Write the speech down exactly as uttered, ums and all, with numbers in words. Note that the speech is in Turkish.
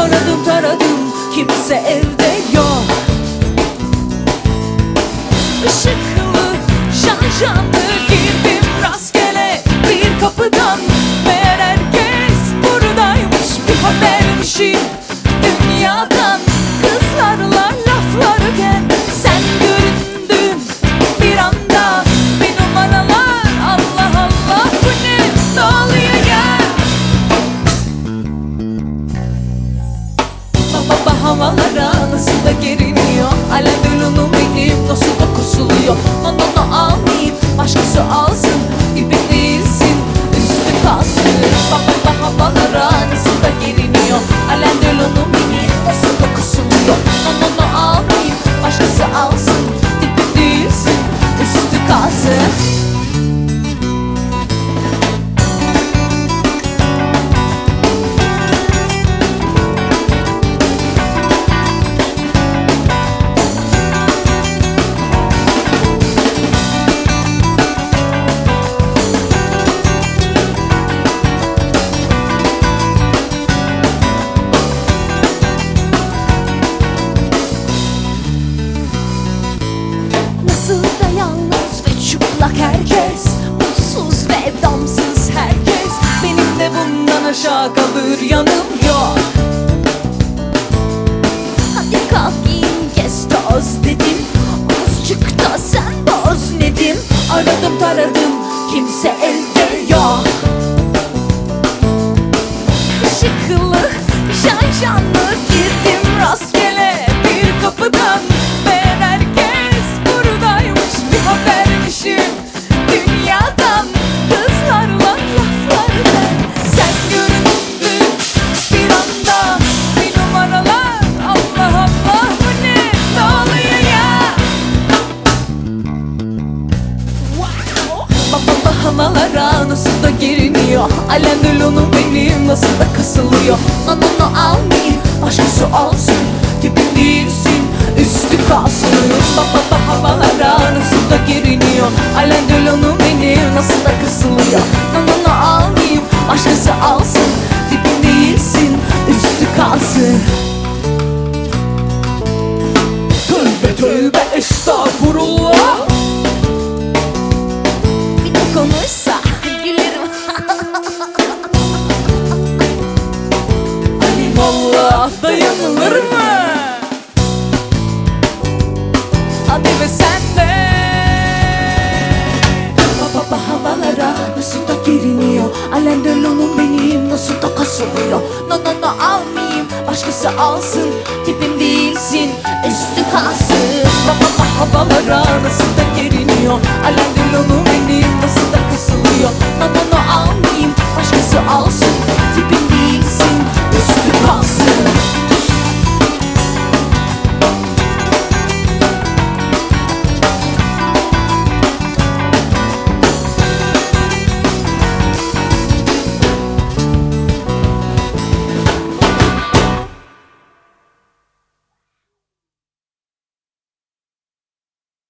Aradım taradım, kimse evde yok. Işıklı, şanşanlı girdim rastgele bir kapıdan. Meğer herkes buradaymış, bir habermişim dünyadan. Kızlarla laflarken sen göründün bir anda. Bir numaralar, Allah Allah, bu ne, ne oluyor ya? Baba baba havalara nasıl da geriniyor. Alendolunu benim nasıl da kusuluyor. No no no almayayım, başkası alsın. Dibin değilsin, üstü kalsın. Baba baba havalara nasıl da geriniyor. Alendolunu benim nasıl da kusuluyor. No no no almayayım, başkası alsın. Dibin değilsin, üstü kalsın. Nasıl da yalnız ve çıplak herkes, mutsuz ve damsız herkes. Benim de bundan aşağı kalır yanım yok. Hadi kalk giyin gez toz dedim, azıcık da sen boz nedim. Aradım taradım, kimse elde yok. Işıklı, şanşanlı girdim rastgele bir kapıdan. Meğer herkes buradaymış, bir habermişim dünyadan. Kızlarla laflarken sen göründün bir anda. Bir numaralar, Allah Allah, bu ne, ne oluyor ya? Baba baba havalara nasıl da geriniyor. Alendolunu benim nasıl da kasılıyor. No no no almayayım, başkası alsın. Tipin değilsin, üstü kalsın. Baba baba havalara nasıl da geriniyor. Alendolunu benim nasıl da kasılıyor. No no no almayayım, başkası alsın. Tipin değilsin, üstü kalsın. Tövbe tövbe estağfurullah. Bir de konuşsa gülerim. Ali vallahi dayanılır mı? Hadi be sen de. Baba baba havalara nasıl da geriniyor. Alendolunu benim nasıl da kasılıyor. No no no almayayım, başkası alsın. Tipim değilsin, üstü kalsın. Baba baba havalara nasıl da geriniyor. Alendolunu